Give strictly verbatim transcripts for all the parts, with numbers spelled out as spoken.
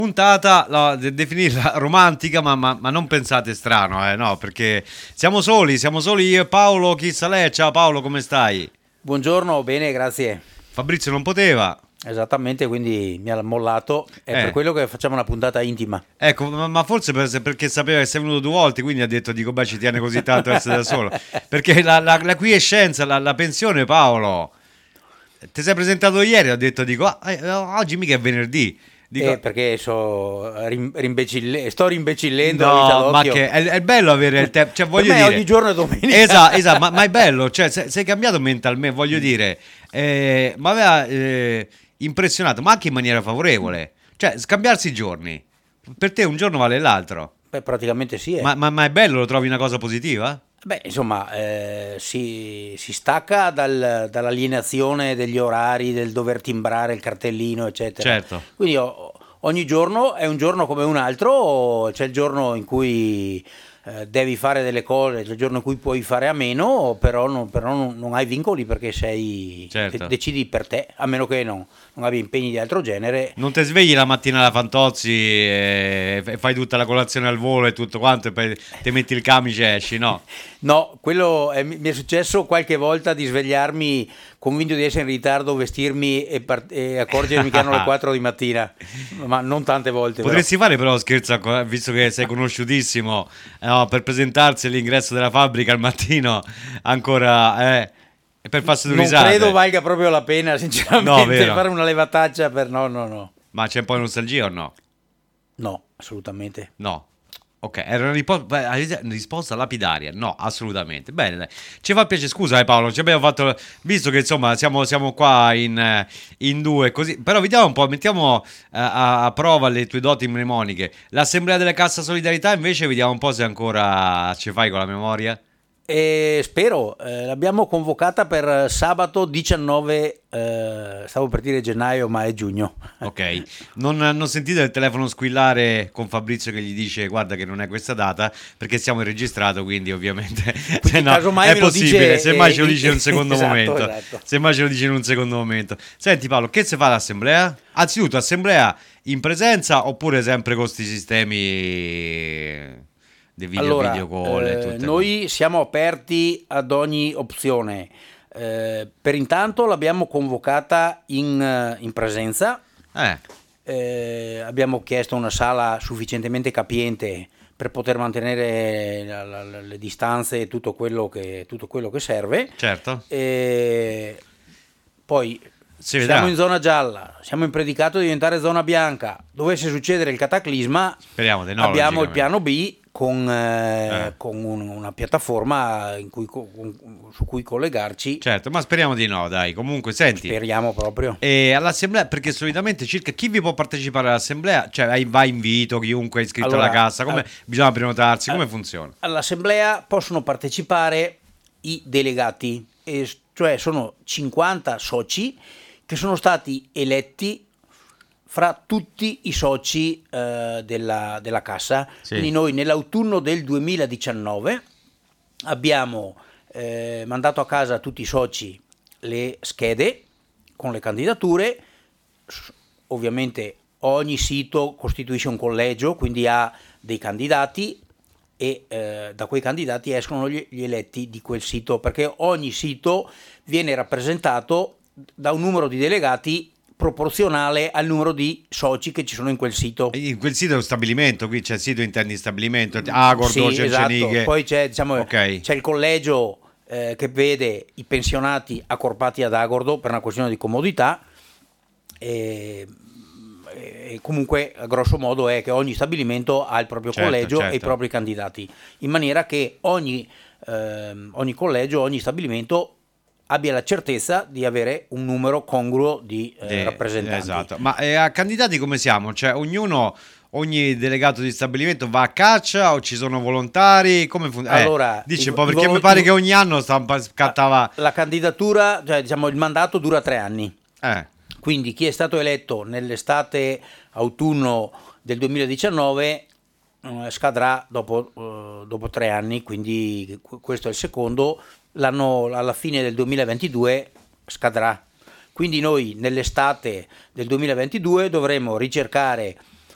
Puntata, no, de- definirla romantica, ma, ma, ma non pensate strano, eh, no, perché siamo soli, siamo soli io e Paolo, chi sa lei? Ciao Paolo, come stai? Buongiorno, bene, grazie. Fabrizio non poteva. Esattamente, quindi mi ha mollato. È per Eh, quello che facciamo una puntata intima. ecco, ma, ma forse per- perché sapeva che sei venuto due volte, quindi ha detto, dico, beh, ci tiene così tanto a essere da solo. Perché la, la, la quiescenza, la, la pensione, Paolo, ti sei presentato ieri, ho detto, dico, ah, eh, oggi mica è venerdì. Eh, Dico, perché so, rim- rimbecille- sto rimbecillendo la vita no, ma d'occhio. che è, è bello avere il tempo, cioè Per voglio me dire, ogni giorno è domenica. esatto, esatto, ma, ma è bello, cioè se- sei cambiato mentalmente, voglio dire, eh, mi aveva eh, impressionato, ma anche in maniera favorevole, cioè scambiarsi i giorni, per te un giorno vale l'altro, Beh, praticamente sì. Eh. ma, ma- ma è bello, lo trovi una cosa positiva? Beh, insomma, eh, si, si stacca dal- dall'alienazione degli orari, del dover timbrare il cartellino, eccetera. Certo. Quindi o- ogni giorno è un giorno come un altro, c'è il giorno in cui eh, devi fare delle cose, c'è il giorno in cui puoi fare a meno, però non, però non- non hai vincoli perché sei, Certo. de- decidi per te, a meno che non, non abbia impegni di altro genere. Non ti svegli la mattina alla Fantozzi e e fai tutta la colazione al volo e tutto quanto e poi ti metti il camice e esci, no? No, quello è- mi è successo qualche volta di svegliarmi convinto di essere in ritardo, vestirmi e, part- e accorgermi che erano le quattro di mattina, ma non tante volte. Però. Potresti fare però scherzo, ancora, visto che sei conosciutissimo, eh, no, per presentarsi all'ingresso della fabbrica al mattino ancora, eh, e per farsi due Non risate. credo valga proprio la pena, No, sinceramente, vero. fare una levataccia per... No, no, no. Ma c'è un po' di nostalgia o no? No, assolutamente. No. Ok, era una ripo- beh, hai- una risposta lapidaria. No, assolutamente. Bene, dai. Ci fa piacere. Scusa, eh, Paolo, ci abbiamo fatto. Visto che insomma siamo, siamo qua in, eh, in due, così. Però vediamo un po', mettiamo eh, a, a prova le tue doti mnemoniche. L'assemblea delle Cassa Solidarietà, invece, vediamo un po' se ancora ci fai con la memoria. E spero, eh, l'abbiamo convocata per sabato diciannove, eh, stavo per dire gennaio, ma è giugno. Ok, non, non sentite il telefono squillare con Fabrizio che gli dice guarda che non è questa data perché siamo in registrato, quindi ovviamente se no, casomai è me lo possibile, dice, semmai eh, ce lo dice in un secondo esatto, momento, esatto. semmai ce lo dice in un secondo momento. Senti Paolo, che si fa l'assemblea? Anzitutto assemblea in presenza oppure sempre con questi sistemi di video, Allora, video call e eh, tutte noi siamo aperti ad ogni opzione. Eh, per intanto l'abbiamo convocata in, eh, in presenza. eh, Eh, abbiamo chiesto una sala sufficientemente capiente per poter mantenere la- la- la- le distanze e tutto quello che, tutto quello che serve. certo, E poi si vedrà. siamo in zona gialla, siamo in predicato di diventare zona bianca. Dovesse succedere il cataclisma, Speriamo di no, abbiamo il logicamente. piano B con, eh, Eh. con un- una piattaforma in cui co- con- su cui collegarci. Certo, ma speriamo di no, dai. Comunque, senti, Speriamo proprio. e all'assemblea, perché solitamente circa chi vi può partecipare all'assemblea? Cioè, hai- va invito chiunque è iscritto Allora, alla cassa? Come eh, bisogna prenotarsi? Come funziona? All'assemblea possono partecipare i delegati, e s- cioè sono cinquanta soci che sono stati eletti fra tutti i soci eh, della, della cassa. Sì. Quindi noi nell'autunno del duemiladiciannove abbiamo eh, mandato a casa a tutti i soci le schede con le candidature. S- Ovviamente ogni sito costituisce un collegio, quindi ha dei candidati e eh, da quei candidati escono gli, gli eletti di quel sito, perché ogni sito viene rappresentato da un numero di delegati proporzionale al numero di soci che ci sono in quel sito. In quel sito è uno stabilimento, qui c'è il sito interni stabilimento, Agordo, Sì, Cercenighe. esatto. Poi c'è, diciamo, Ok. c'è il collegio eh, che vede i pensionati accorpati ad Agordo per una questione di comodità. E, e comunque, a grosso modo, è che ogni stabilimento ha il proprio Certo, collegio certo. e i propri candidati, in maniera che ogni, ehm, ogni collegio, ogni stabilimento abbia la certezza di avere un numero congruo di eh, De- rappresentanti. Esatto. Ma eh, a candidati come siamo? Cioè, ognuno, ogni delegato di stabilimento va a caccia o ci sono volontari? Come funziona? Allora, dici i- un po' i perché vol- mi pare i- che ogni anno stampa- scattava. La candidatura, cioè diciamo il mandato dura tre anni. Eh, Quindi chi è stato eletto nell'estate autunno del duemiladiciannove eh, scadrà dopo, eh, dopo tre anni, quindi qu- questo è il secondo. L'anno, alla fine del duemilaventidue scadrà. Quindi noi nell'estate del duemilaventidue dovremo ricercare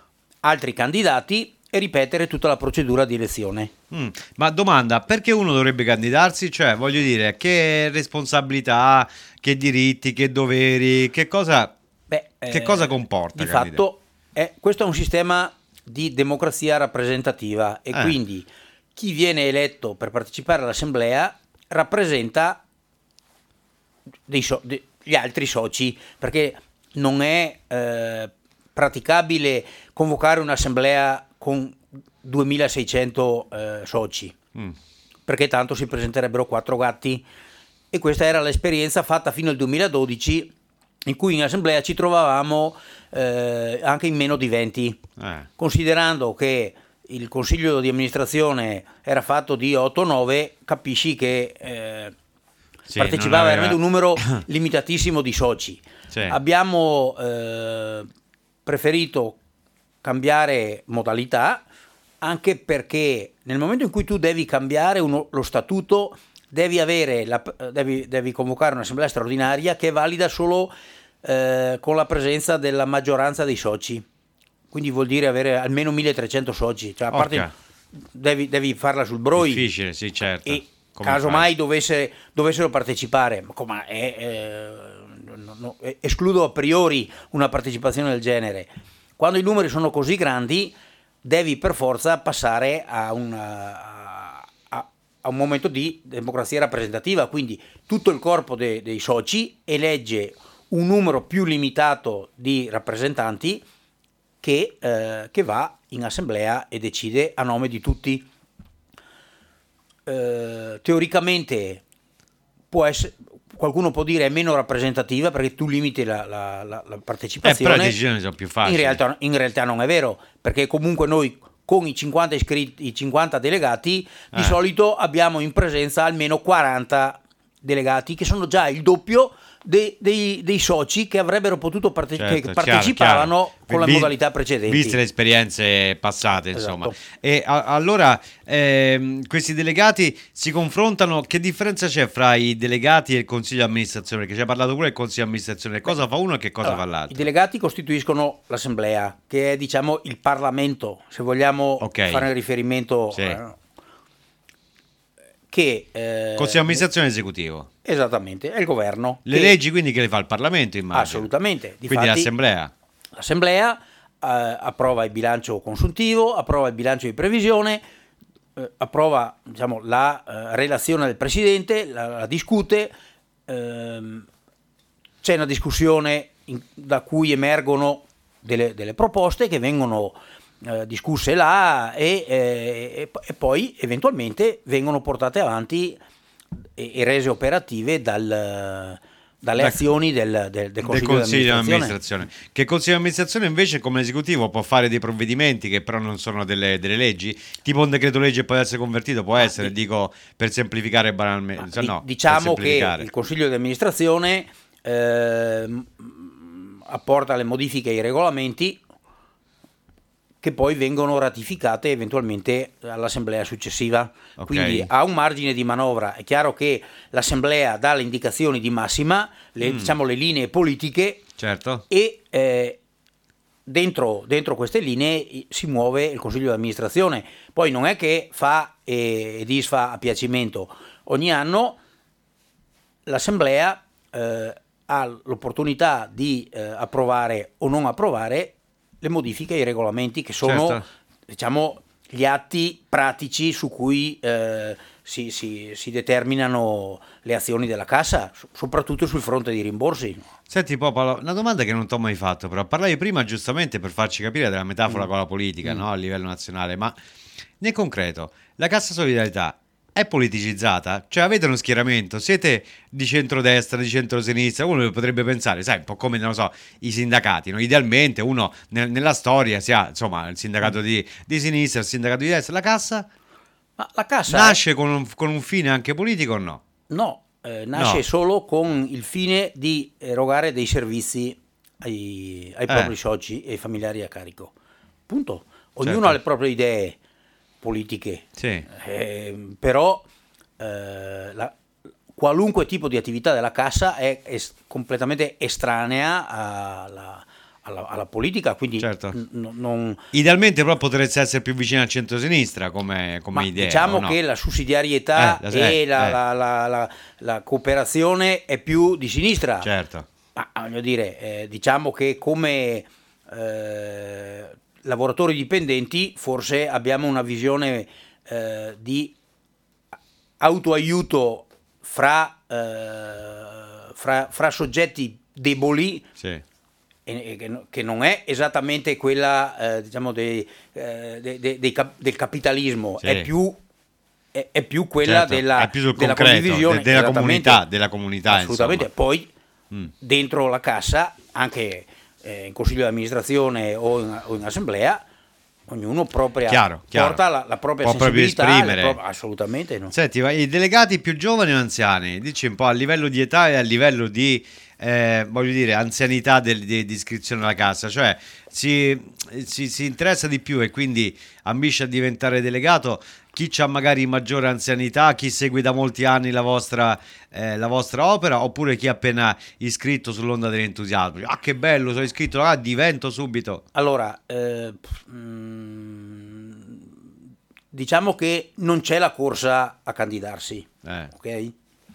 altri candidati e ripetere tutta la procedura di elezione. Mm, ma domanda, perché uno dovrebbe candidarsi? Cioè, voglio dire, che responsabilità, che diritti, che doveri, che cosa, Beh, che eh, cosa comporta? Di candidare? fatto, è, questo è un sistema di democrazia rappresentativa e Eh. quindi chi viene eletto per partecipare all'assemblea rappresenta dei so- de- gli altri soci, perché non è eh, praticabile convocare un'assemblea con duemilaseicento eh, soci, Mm. perché tanto si presenterebbero quattro gatti, e questa era l'esperienza fatta fino al duemiladodici, in cui in assemblea ci trovavamo eh, anche in meno di venti, Eh. considerando che il consiglio di amministrazione era fatto di otto nove, capisci che eh, Sì, non partecipava aveva- veramente un numero limitatissimo di soci. Sì. Abbiamo eh, preferito cambiare modalità, anche perché nel momento in cui tu devi cambiare uno- lo statuto, devi, avere la, devi, devi convocare un'assemblea straordinaria che è valida solo eh, con la presenza della maggioranza dei soci. Quindi vuol dire avere almeno milletrecento soci, cioè a parte Orca. devi, devi farla sul BROI. Difficile, sì, certo. E Come casomai fai? dovesse, dovessero partecipare, ma come è, eh, no, no, eh, escludo a priori una partecipazione del genere. Quando i numeri sono così grandi, devi per forza passare a, una, a, a un momento di democrazia rappresentativa, quindi tutto il corpo de- dei soci elegge un numero più limitato di rappresentanti che, eh, che va in assemblea e decide a nome di tutti. Eh, teoricamente può essere, qualcuno può dire è meno rappresentativa perché tu limiti la, la, la, la Eh, partecipazione. però le decisioni sono più facili. In realtà, in realtà non è vero, perché comunque noi con i cinquanta iscritti, i cinquanta delegati, di Eh. solito abbiamo in presenza almeno quaranta delegati, che sono già il doppio dei, dei, dei soci che avrebbero potuto parte- Certo, che chiaro, partecipavano chiaro. con le Vi- modalità precedenti. Viste le esperienze passate, insomma. Esatto. E a- allora ehm, questi delegati si confrontano. Che differenza c'è fra i delegati e il consiglio di amministrazione? Perché ci hai parlato pure del consiglio di amministrazione. Cosa fa uno e che cosa Allora, fa i l'altro? delegati costituiscono l'assemblea, che è diciamo il Parlamento, se vogliamo Ok. fare riferimento Sì. eh, che eh, Consiglio di amministrazione esecutivo. esattamente, è il governo. Le che- leggi quindi che le fa il Parlamento, immagino. Assolutamente. Quindi Difatti, l'assemblea. L'assemblea eh, approva il bilancio consuntivo, approva il bilancio di previsione, eh, approva diciamo, la eh, relazione del Presidente, la, la discute, ehm, c'è una discussione in- da cui emergono delle, delle proposte che vengono eh, discusse là e, eh, e- e poi eventualmente vengono portate avanti e, e rese operative dal, dalle Da- azioni del, del, del Del Consiglio, consiglio di di amministrazione. amministrazione. Che il consiglio di amministrazione invece come esecutivo può fare dei provvedimenti che però non sono delle, delle leggi, tipo un decreto legge può essere convertito, può essere, di- dico per semplificare banalmente, Ma cioè, di- no, per diciamo che semplificare. il Consiglio di amministrazione ehm, apporta le modifiche ai regolamenti che poi vengono ratificate eventualmente all'assemblea successiva. Ok. Quindi ha un margine di manovra. È chiaro che l'assemblea dà le indicazioni di massima, le, Mm. diciamo le linee politiche, Certo. e eh, dentro, dentro queste linee si muove il consiglio di amministrazione. Poi non è che fa e, e disfa a piacimento. Ogni anno l'assemblea eh, ha l'opportunità di eh, approvare o non approvare le modifiche ai regolamenti, che sono Certo. diciamo gli atti pratici su cui eh, si, si- si determinano le azioni della cassa, so- soprattutto sul fronte dei rimborsi. Senti Popolo, una domanda che non ti ho mai fatto, però parlavi prima giustamente per farci capire della metafora Mm. con la politica, Mm. no? A livello nazionale, ma nel concreto, la Cassa Solidarietà è politicizzata? Cioè avete uno schieramento? Siete di centrodestra, di centrosinistra? Uno potrebbe pensare, sai, un po' come, non lo so, i sindacati, no? Idealmente uno nel- nella storia si ha, insomma, il sindacato di, di sinistra, il sindacato di destra, la Cassa Ma la cassa nasce con un, con un fine anche politico o no? no, eh, nasce No. solo con il fine di erogare dei servizi ai, ai Eh. propri soci e ai familiari a carico. Punto. Ognuno Certo. ha le proprie idee politiche. Sì. Eh, però eh, la- qualunque tipo di attività della cassa è, es- completamente estranea alla, alla, alla politica, quindi Certo. n- non... Idealmente però potreste essere più vicino al centro-sinistra come, come Ma idea. diciamo o no? che la sussidiarietà Eh, la- e eh, la, eh. la- la- la- la cooperazione è più di sinistra. Certo. Ma voglio dire, eh, diciamo che come eh, lavoratori dipendenti forse abbiamo una visione eh, di autoaiuto fra, eh, fra, fra soggetti deboli, Sì. e- e che no- che non è esattamente quella eh, diciamo dei, eh, dei- dei- dei cap- del capitalismo, Sì. è più è, è più quella Certo, della, è più sul della concreto, condivisione, de- della esattamente. comunità, della comunità, Assolutamente. insomma. Poi Mm. dentro la cassa, anche eh, in consiglio di amministrazione o in, o in assemblea, ognuno propria, Chiaro, chiaro. porta la, la propria Può proprio sensibilità, esprimere. le pro- assolutamente no. Senti, ma i delegati più giovani o anziani? Dici un po' a livello di età e a livello di, eh, voglio dire, anzianità del- di, di iscrizione alla cassa, cioè si, si, si interessa di più e quindi ambisce a diventare delegato chi ha magari maggiore anzianità, chi segue da molti anni la vostra, eh, la vostra opera, oppure chi è appena iscritto sull'onda dell'entusiasmo? Ah, che bello, sono iscritto, ah, divento subito. Allora, eh, mm, diciamo che non c'è la corsa a candidarsi, Eh, ok?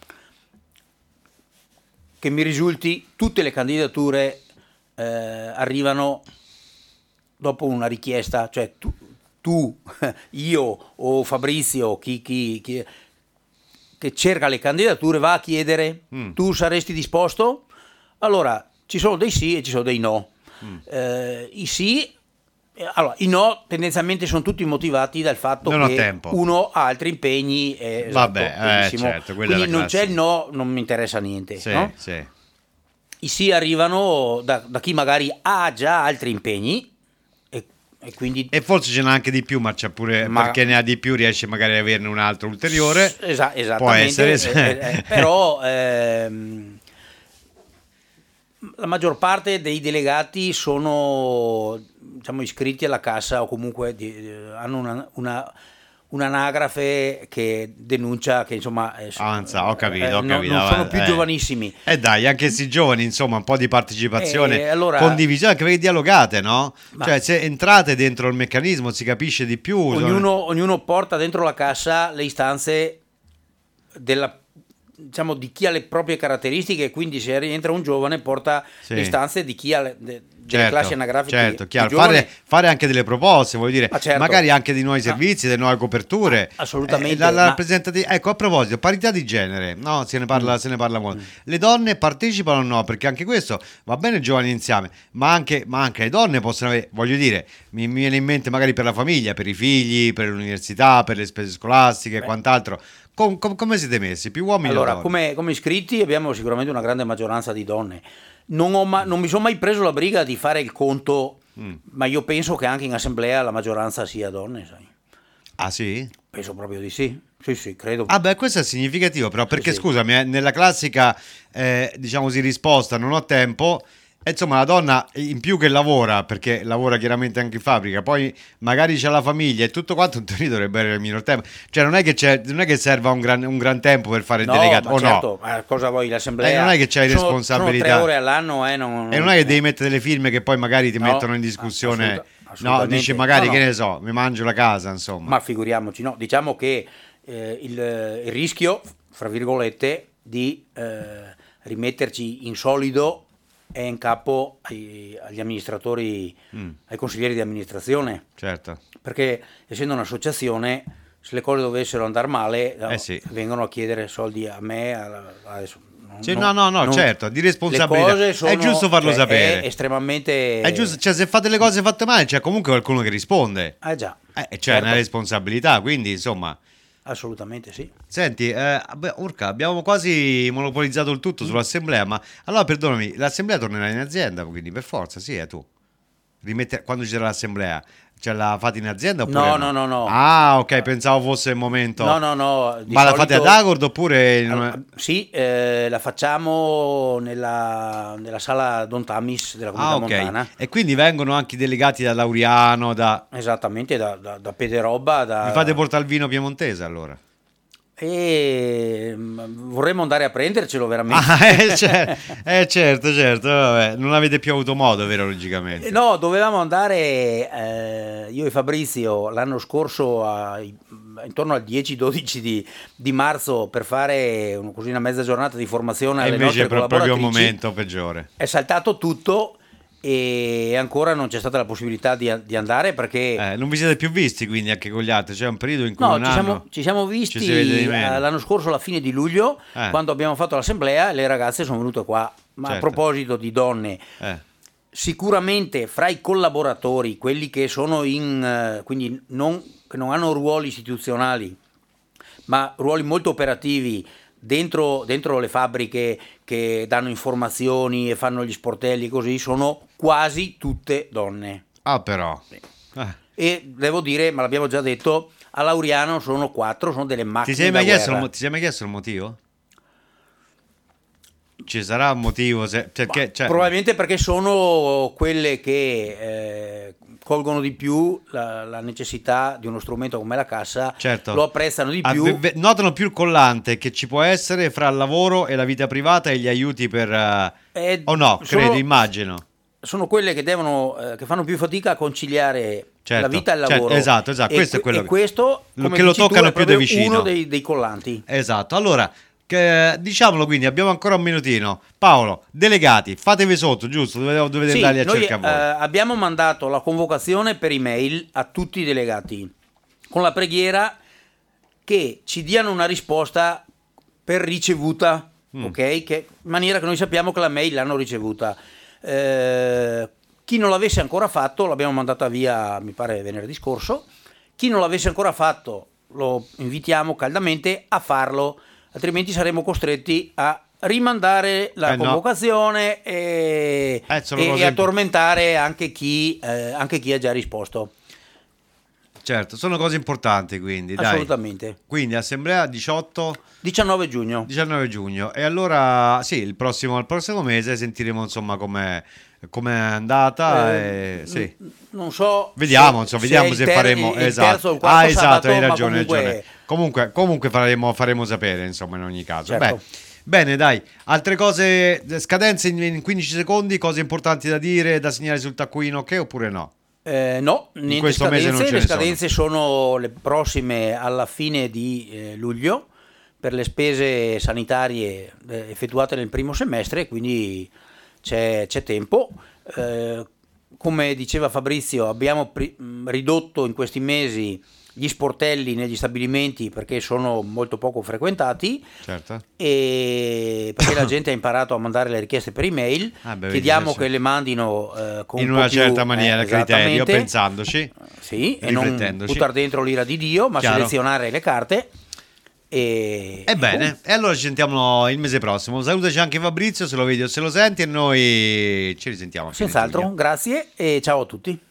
Che mi risulti, tutte le candidature eh, arrivano dopo una richiesta, cioè tu, tu, io o Fabrizio, chi, chi- chi- che cerca le candidature va a chiedere, Mm. tu saresti disposto? Allora, ci sono dei sì e ci sono dei no. Mm. Eh, I sì, eh, allora, i no tendenzialmente sono tutti motivati dal fatto Non ho che tempo. uno ha altri impegni. eh, esatto, Vabbè, eh, benissimo. certo, quella è Quindi la non c'è il classica. no, non mi interessa niente. sì, no? sì. I sì arrivano da, da chi magari ha già altri impegni e, e quindi E forse ce n'ha anche di più, ma c'è pure Ma- perché ne ha di più, riesce magari ad averne un altro ulteriore. Esa- Può esattamente, essere. eh, eh, però ehm, la maggior parte dei delegati sono, diciamo, iscritti alla cassa o comunque di- eh, hanno una, una- un'anagrafe che denuncia che insomma eh, Avanza, ho capito, eh, ho no- capito. non sono eh, più eh. giovanissimi. E dai, anche questi giovani, insomma, un po' di partecipazione, Eh, allora- condivisione, anche perché dialogate, no? Ma- Cioè, se entrate dentro il meccanismo si capisce di più. Ognuno, ognuno porta dentro la cassa le istanze della, diciamo, di chi ha le proprie caratteristiche, quindi se rientra un giovane porta Sì. le istanze di chi ha le, de- delle Certo, classi anagrafiche certo, più chiaro. giovani. Fare, fare anche delle proposte, voglio dire, Ma certo. magari anche di nuovi servizi, delle nuove coperture. Assolutamente, Eh, la, la ma- rappresentati- Ecco, a proposito, parità di genere, no? Se ne parla, se ne parla molto. Le donne partecipano o no? Perché anche questo va bene giovani insieme, ma anche, ma anche le donne possono avere, voglio dire, mi, mi viene in mente magari per la famiglia, per i figli, per l'università, per le spese scolastiche e quant'altro. Com- com- come siete messi? Più uomini o Allora, donne? come, come iscritti abbiamo sicuramente una grande maggioranza di donne. Non, ho ma- non mi sono mai preso la briga di fare il conto, Mm. ma io penso che anche in assemblea la maggioranza sia donne, sai. Ah sì? Penso proprio di sì. Sì, sì, credo. Ah beh, questo è significativo però, perché sì. scusami, eh, nella classica, eh, diciamo così, risposta non ho tempo, e insomma la donna in più che lavora, perché lavora chiaramente anche in fabbrica, poi magari c'è la famiglia e tutto quanto, in teoria dovrebbe avere il minor tempo, cioè non è che, c'è, non è che serva un gran, un gran tempo per fare il No, delegato, ma o certo, no? ma cosa vuoi l'assemblea? Eh, non è che c'hai Sono- responsabilità. Sono tre ore all'anno, eh, non, E non è che devi mettere delle firme che poi magari ti No, mettono in discussione, assoluta- no, assolutamente. dici magari No, che no. ne so, mi mangio la casa, insomma. Ma figuriamoci, no, diciamo che eh, il, il rischio, fra virgolette, di eh, rimetterci in solido è in capo ai- agli amministratori, Mm. ai consiglieri di amministrazione, Certo. perché essendo un'associazione, se le cose dovessero andare male, no, Eh sì. vengono a chiedere soldi a me, a- adesso. non- Sì, non- no, no, no, non- certo, di le responsabilità. cose È sono- giusto farlo cioè, sapere. È estremamente... È giusto, cioè se fate le cose fatte male c'è comunque qualcuno che risponde. Ah già, Eh, cioè certo. è una responsabilità, quindi insomma. assolutamente sì. Senti, eh, beh, Urca, abbiamo quasi monopolizzato il tutto sull'assemblea, ma allora perdonami, l'assemblea tornerà in azienda, quindi per forza, sì, è tu. Rimette, quando ci sarà l'assemblea, ce la fate in azienda oppure No, no? no, no, no. Ah, ok, pensavo fosse il momento. No, no, no. di Ma la fate ad solito- Agord oppure... Allora, sì, eh, la facciamo nella, nella sala Don Tamis della Comunità Ah, ok. Montana. E quindi vengono anche i delegati da Lauriano, da... Esattamente, da, da, da Pederobba. Da... Vi fate portare il vino piemontese allora? e mm, vorremmo andare a prendercelo veramente. Ah, eh, cer- eh, certo, certo, vabbè, non avete più avuto modo, vero, logicamente? Eh, No, dovevamo andare eh, io e Fabrizio l'anno scorso a- intorno al dieci dodici di, di marzo per fare un- così una mezza giornata di formazione E alle invece nostre è pro- proprio un collaboratrici. momento peggiore. È saltato tutto e ancora non c'è stata la possibilità di, di andare perché Eh, non vi siete più visti quindi anche con gli altri? C'è un periodo in cui no, un ci siamo, anno ci siamo ci visti si vede di meno. eh, l'anno scorso alla fine di luglio Eh. quando abbiamo fatto l'assemblea, le ragazze sono venute qua. Ma a Certo. proposito di donne, Eh, sicuramente fra i collaboratori, quelli che sono in eh, quindi non, che non hanno ruoli istituzionali, ma ruoli molto operativi dentro, dentro le fabbriche che danno informazioni e fanno gli sportelli così, sono quasi tutte donne. Ah, però. Eh. E devo dire, ma l'abbiamo già detto, a Lauriano sono quattro, sono delle macchine Ti sei, mai da chiesto il, guerra. mo- ti sei mai chiesto il motivo? Ci sarà un motivo? Se, perché, Ma cioè, probabilmente perché sono quelle che eh, colgono di più la, la necessità di uno strumento come la cassa, certo, lo apprezzano di più. Ave- ve- notano più il collante che ci può essere fra il lavoro e la vita privata e gli aiuti per... eh, Eh, o no, sono- credi, immagino. Sono quelle che devono eh, che fanno più fatica a conciliare Certo, la vita e il certo, lavoro. esatto, esatto, E, questo è que- quello e che- questo lo- come che lo dici tu, toccano è più da proprio vicino. uno dei, dei collanti. Esatto, allora, che- diciamolo quindi, abbiamo ancora un minutino. Paolo, delegati, fatevi sotto, giusto? Dovete, dovete Sì, andarli a noi cercare voi. eh, abbiamo mandato la convocazione per email a tutti i delegati con la preghiera che ci diano una risposta per ricevuta, Mm. ok? Che, in maniera che noi sappiamo che la mail l'hanno ricevuta. Eh, chi non l'avesse ancora fatto, l'abbiamo mandata via, mi pare, venerdì scorso. Chi non l'avesse ancora fatto, lo invitiamo caldamente a farlo, altrimenti saremo costretti a rimandare la Eh, no. convocazione e, Eh, sono e- cose e a imp- tormentare anche chi, eh, anche chi ha già risposto. Certo, sono cose importanti quindi, dai. Assolutamente. Quindi assemblea diciotto diciannove giugno. diciannove giugno e allora sì, il prossimo, il prossimo mese sentiremo insomma com'è, com'è andata Eh, e, sì. n- Non so. Vediamo, se- insomma, se vediamo è se il ter- faremo il esatto. terzo o il quarto Ah, esatto, sabato, hai ma ragione, hai comunque- ragione. Comunque, comunque faremo, faremo sapere, insomma, in ogni caso. Certo. Beh, bene, dai. Altre cose, scadenze in, in quindici secondi, cose importanti da dire, da segnare sul taccuino, ok oppure no? Eh, no, niente questo mese scadenze. non ce Le ne scadenze sono. le prossime alla fine di eh, luglio per le spese sanitarie eh, effettuate nel primo semestre, quindi c'è, c'è tempo. Eh, come diceva Fabrizio, abbiamo pri- mh, ridotto in questi mesi gli sportelli negli stabilimenti perché sono molto poco frequentati Certo. e perché la gente ha imparato a mandare le richieste per email. Ah, beh, Chiediamo vedi, sì, che sì. le mandino eh, con In un po' una più, certa maniera, eh, criterio, esattamente. pensandoci. Sì, e non riflettendoci. buttare dentro l'ira di Dio, ma Chiaro. selezionare le carte. E, Ebbene, e allora ci sentiamo il mese prossimo. Salutaci anche Fabrizio se lo vedi o se lo senti e noi ci risentiamo. a fine Senz'altro, giugno. grazie e ciao a tutti.